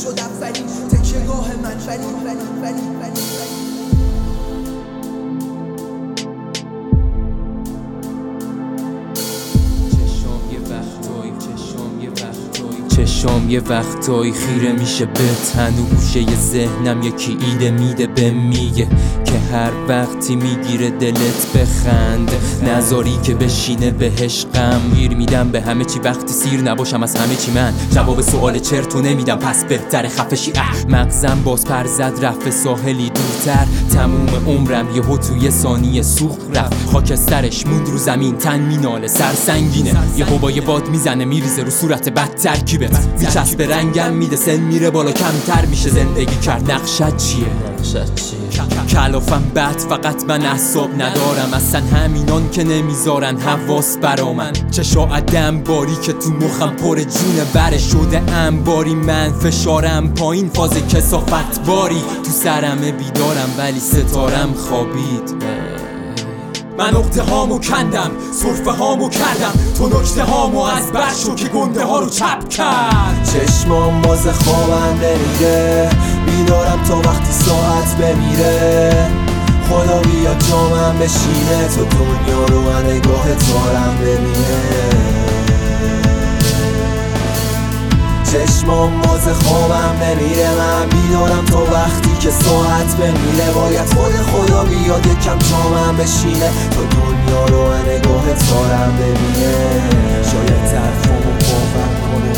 شد اولین تکیه‌گاه من ولی چشام یه وقتایی خیره میشه به تن و گوشه ی ذهنم یکی ایده میده به میگه که هر وقتی میگیره دلت بخند نذاری که بشینه بهش غم گیر میدم به همه چی وقتی سیر نباشم از همه چی من جواب سوال چرتو نمیدم پس بهتره خفشی مغزم باز پر زد رفت ساحلی دورتر تموم عمرم یهو توی ثانیه سوخت رفت خاکسترش موند رو زمین تن میناله سرسنگینه یهو با یه باد میزنه میریزه رو صورت بد ترکیبت میچسبه رنگم میده سن میره بالا کمتر میشه زندگی کرد نقشت چیه؟ کلافم بد فقط من اعصاب ندارم اصلا همینان که نمیذارن حواس برا من چشا عدم باری که تو مخم پر جونه بره شده انباری من فشارم پایین فاز کثافت باری تو سرمه بیدارم ولی ستارم خوابید من نقطه هامو کندم صرفه هامو کردم تو نکته هامو از بر شو که گنده ها رو چپ کرد چشمام باز خوابم نمیره بیدارم تا وقتی ساعت بمیره خدا بیا جامم بشینه تو دنیا رو نگاه تارم ببینه چشمام باز خوابم نمیره من بیدارم تا وقتی که ساعت بمیره باید خدا بیاد یکم جامم بشینه تو دنیا رو نگاه تارم ببینه شاید طرفمو باور کنه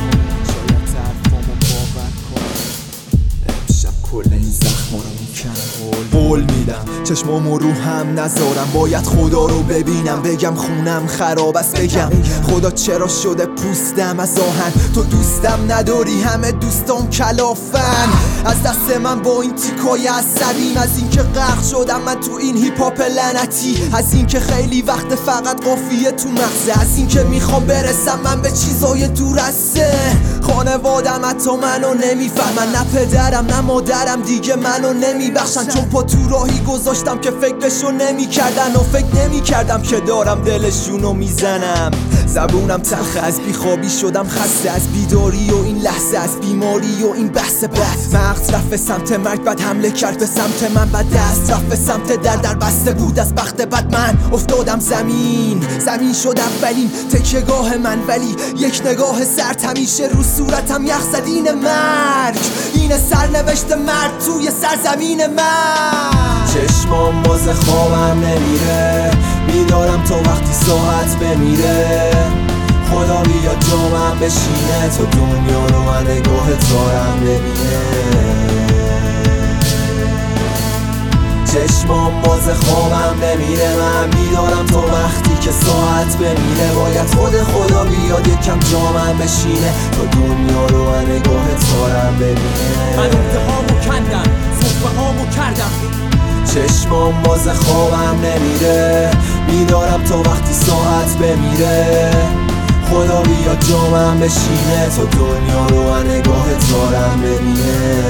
امشب کل این زخما رو میکنم قول میدم چشمامو رو هم نذارم باید خدا رو ببینم بگم خونم خراب است بگم خدا چرا شده پوستم از آهن تو دوستم نداری همه دوستان کلافن از دست من با این تیکای عصبیم از اینکه غرق شدم من تو این هیپ هاپ لعنتی از اینکه خیلی وقت فقط قافیه تو مغزه از اینکه میخوام برسم من به چیزای دور از خانوادم حتی منو نمیفهمن نه پدرم نه مادرم دیگه منو نمیبخشن چون پا تو راهی گذاشتم که فکرشو نمیکردن و فکر نمیکردم که دارم دلشونو میزنم زبونم تلخه از بیخوابی شدم خسته از بیداری و این لحظه از بیماری و این بحث بد مغز رفت سمت مرگ بعد حمله کرد به سمت من بعد دست رفت سمت در بسته بود از بخت بد من افتادم زمین شد اولین تکیه‌گاه من ولی یک نگاه سرد همیشه رو صورتم یخ زد این مرگ این سرنوشت مرد توی سرزمین من چشمام باز خوابم نمیره بیدارم تا وقتی ساعت بمیره خدا بیا جامم بشینه تو دنیا رو نگاه تارم ببینه چشمام باز خوابم نمیره من بیدارم تا وقتی که ساعت بمیره باید خدا بیاد یکم جامم بشینه تو دنیا رو نگاه تارم ببینه من نقطه هامو کندم صرفه هامو کردم چشمام باز خوابم نمیره بیدارم تا وقتی ساعت بمیره خدا بیا جامم بشینه تو دنیا رو نگاه تارم ببینه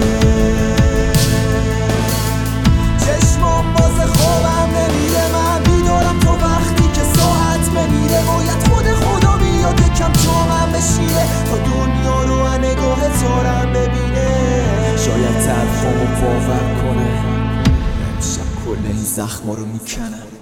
چشمام باز خوابم نمیره من بیدارم تا وقتی که ساعت بمیره باید خدا بیاد یکم جامم بشینه تا دنیا رو نگاه تارم ببینه شاید طرفمو باور کنه کل این زخما رو میکنم